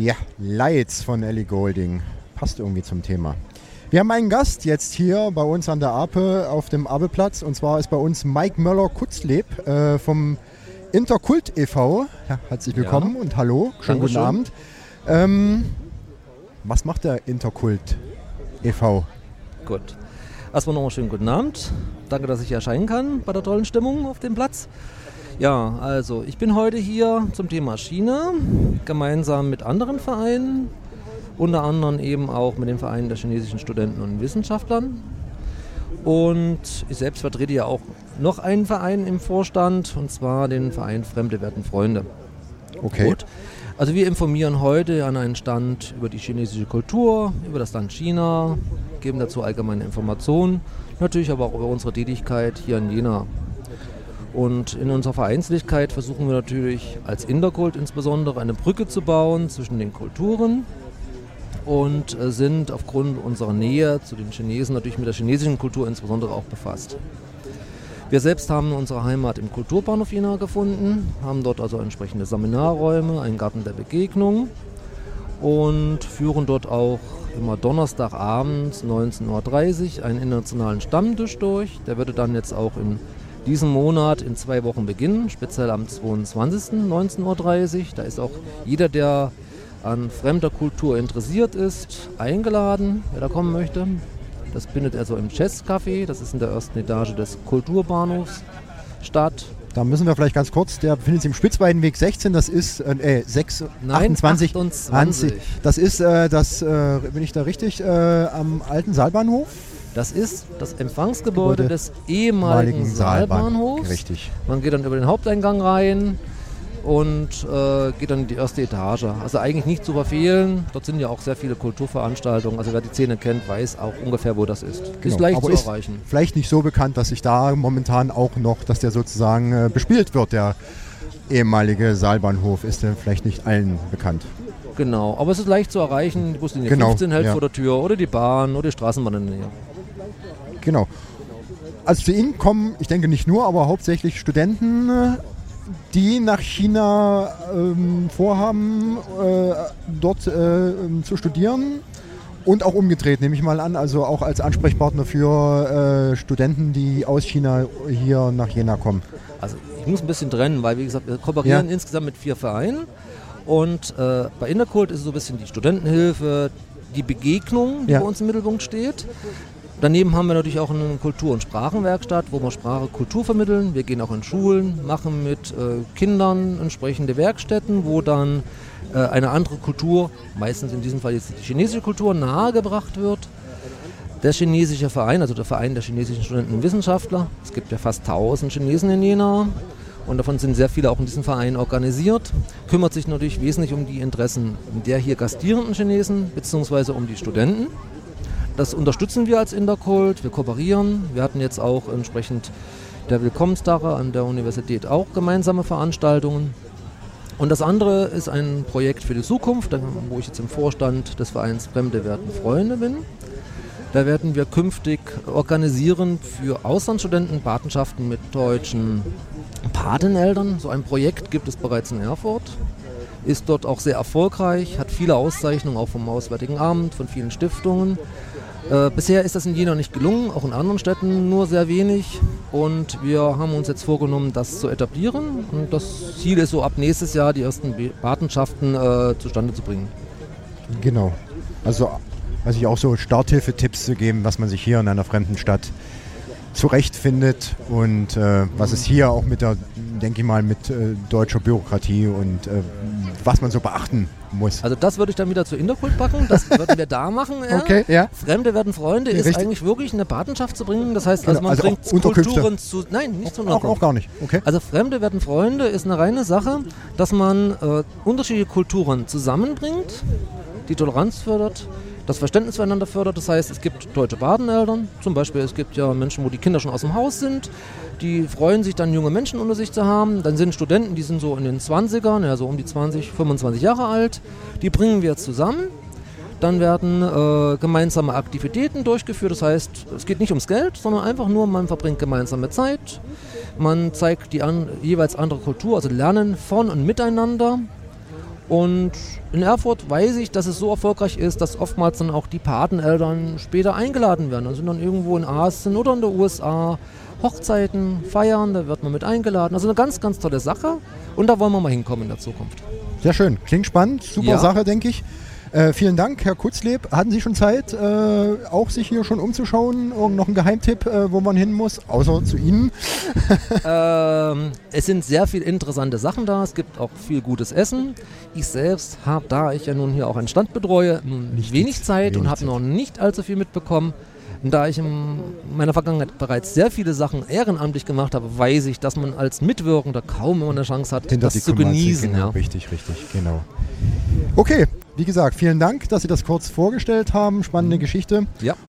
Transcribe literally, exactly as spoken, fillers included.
Ja, Lights von Ellie Goulding. Passt irgendwie zum Thema. Wir haben einen Gast jetzt hier bei uns an der Ape auf dem Abelplatz. Und zwar ist bei uns Mike Möller-Kutzleb äh, vom Interkult e V. Ja, herzlich willkommen ja. Und hallo. Schönen guten Abend. Ähm, was macht der Interkult e V? Gut. Erstmal nochmal schönen guten Abend. Danke, dass ich erscheinen kann bei der tollen Stimmung auf dem Platz. Ja, also ich bin heute hier zum Thema China, gemeinsam mit anderen Vereinen, unter anderem eben auch mit dem Verein der chinesischen Studenten und Wissenschaftlern. Und ich selbst vertrete ja auch noch einen Verein im Vorstand, und zwar den Verein Fremde werden Freunde. Okay. Gut. Also wir informieren heute an einen Stand über die chinesische Kultur, über das Land China, geben dazu allgemeine Informationen, natürlich aber auch über unsere Tätigkeit hier in Jena. Und in unserer Vereinslichkeit versuchen wir natürlich als Interkult insbesondere eine Brücke zu bauen zwischen den Kulturen und äh, sind aufgrund unserer Nähe zu den Chinesen natürlich mit der chinesischen Kultur insbesondere auch befasst. Wir selbst haben unsere Heimat im Kulturbahnhof Jena gefunden, haben dort also entsprechende Seminarräume, einen Garten der Begegnung und führen dort auch immer Donnerstagabends neunzehn Uhr dreißig einen internationalen Stammtisch durch. Der würde dann jetzt auch in diesem Monat in zwei Wochen beginnen, speziell am zweiundzwanzigsten neunzehn Uhr dreißig. Da ist auch jeder, der an fremder Kultur interessiert ist, eingeladen, wer da kommen möchte. Das findet also im Chess-Café, das ist in der ersten Etage des Kulturbahnhofs statt. Da müssen wir vielleicht ganz kurz, der befindet sich im Spitzweidenweg sechzehn, das ist äh, sechs, Nein, achtundzwanzig. achtundzwanzig. Das ist, äh, das, äh, bin ich da richtig, äh, am alten Saalbahnhof? Das ist das Empfangsgebäude Gebäude des ehemaligen Saalbahnhofs. Richtig. Man geht dann über den Haupteingang rein und äh, geht dann in die erste Etage. Also eigentlich nicht zu verfehlen. Dort sind ja auch sehr viele Kulturveranstaltungen. Also wer die Szene kennt, weiß auch ungefähr, wo das ist. Genau. Ist leicht Aber zu ist erreichen. Vielleicht nicht so bekannt, dass sich da momentan auch noch, dass der sozusagen äh, bespielt wird, der ehemalige Saalbahnhof. Ist der vielleicht nicht allen bekannt. Genau, aber es ist leicht zu erreichen. Die Buslinie genau. fünfzehn hält ja. vor der Tür oder die Bahn oder die Straßenbahn in der Nähe. Genau. Also zu Ihnen kommen, ich denke nicht nur, aber hauptsächlich Studenten, die nach China ähm, vorhaben, äh, dort äh, zu studieren und auch umgedreht, nehme ich mal an, also auch als Ansprechpartner für äh, Studenten, die aus China hier nach Jena kommen. Also ich muss ein bisschen trennen, weil wie gesagt, wir kooperieren ja. insgesamt mit vier Vereinen und äh, bei Interkult ist es so ein bisschen die Studentenhilfe, die Begegnung, die ja. bei uns im Mittelpunkt steht. Daneben haben wir natürlich auch eine Kultur- und Sprachenwerkstatt, wo wir Sprache, Kultur vermitteln. Wir gehen auch in Schulen, machen mit äh, Kindern entsprechende Werkstätten, wo dann äh, eine andere Kultur, meistens in diesem Fall jetzt die chinesische Kultur, nahegebracht wird. Der chinesische Verein, also der Verein der chinesischen Studenten und Wissenschaftler, es gibt ja fast tausend Chinesen in Jena und davon sind sehr viele auch in diesem Verein organisiert, kümmert sich natürlich wesentlich um die Interessen der hier gastierenden Chinesen bzw. um die Studenten. Das unterstützen wir als Interkult, wir kooperieren. Wir hatten jetzt auch entsprechend der Willkommenstage an der Universität auch gemeinsame Veranstaltungen. Und das andere ist ein Projekt für die Zukunft, wo ich jetzt im Vorstand des Vereins Fremde werden Freunde bin. Da werden wir künftig organisieren für Auslandsstudenten Patenschaften mit deutschen Pateneltern. So ein Projekt gibt es bereits in Erfurt. Ist dort auch sehr erfolgreich, hat viele Auszeichnungen auch vom Auswärtigen Amt, von vielen Stiftungen. Äh, bisher ist das in Jena nicht gelungen, auch in anderen Städten nur sehr wenig. Und wir haben uns jetzt vorgenommen, das zu etablieren. Und das Ziel ist so, ab nächstes Jahr die ersten Patenschaften äh, zustande zu bringen. Genau. Also, also ich auch so Starthilfetipps zu geben, was man sich hier in einer fremden Stadt zurechtfindet und äh, was es hier auch mit der, denke ich mal, mit äh, deutscher Bürokratie und äh, was man so beachten muss. Also das würde ich dann wieder zu Interkult packen, das würden wir da machen. Ja. Okay, ja. Fremde werden Freunde ist Richtig. Eigentlich wirklich eine Patenschaft zu bringen, das heißt, Genau. also man Also bringt Unterkünfte. Kulturen zu... Nein, nicht zu Auch, Unterkunft. auch gar nicht, okay. Also Fremde werden Freunde ist eine reine Sache, dass man äh, unterschiedliche Kulturen zusammenbringt, die Toleranz fördert, das Verständnis füreinander fördert. Das heißt, es gibt deutsche Pateneltern, zum Beispiel es gibt ja Menschen, wo die Kinder schon aus dem Haus sind, die freuen sich dann, junge Menschen unter sich zu haben. Dann sind Studenten, die sind so in den zwanzigern, ja so um die zwanzig, fünfundzwanzig Jahre alt, die bringen wir zusammen. Dann werden äh, gemeinsame Aktivitäten durchgeführt, das heißt, es geht nicht ums Geld, sondern einfach nur, man verbringt gemeinsame Zeit, man zeigt die an, jeweils andere Kultur, also Lernen von und miteinander. Und in Erfurt weiß ich, dass es so erfolgreich ist, dass oftmals dann auch die Pateneltern später eingeladen werden. Also sind dann irgendwo in Asien oder in der U S A Hochzeiten, Feiern, da wird man mit eingeladen. Also eine ganz, ganz tolle Sache und da wollen wir mal hinkommen in der Zukunft. Sehr schön, klingt spannend, super Ja. Sache, denke ich. Äh, vielen Dank, Herr Kutzleb. Hatten Sie schon Zeit, äh, auch sich hier schon umzuschauen? Irgend noch ein Geheimtipp, äh, wo man hin muss, außer zu Ihnen? ähm, es sind sehr viele interessante Sachen da, es gibt auch viel gutes Essen. Ich selbst habe, da ich ja nun hier auch einen Stand betreue, nun Nicht wenig viel- Zeit wenig und habe Zeit. noch nicht allzu viel mitbekommen. Und da ich in meiner Vergangenheit bereits sehr viele Sachen ehrenamtlich gemacht habe, weiß ich, dass man als Mitwirkender kaum immer eine Chance hat, Hinter das die zu Kulissen, genießen. Genau, Ja. richtig, richtig, genau. Okay, wie gesagt, vielen Dank, dass Sie das kurz vorgestellt haben. Spannende Geschichte. Ja.